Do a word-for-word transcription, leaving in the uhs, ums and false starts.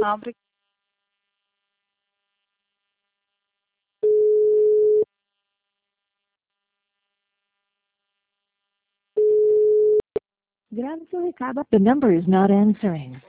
Obrigada. Grave seu recado. The number is not answering.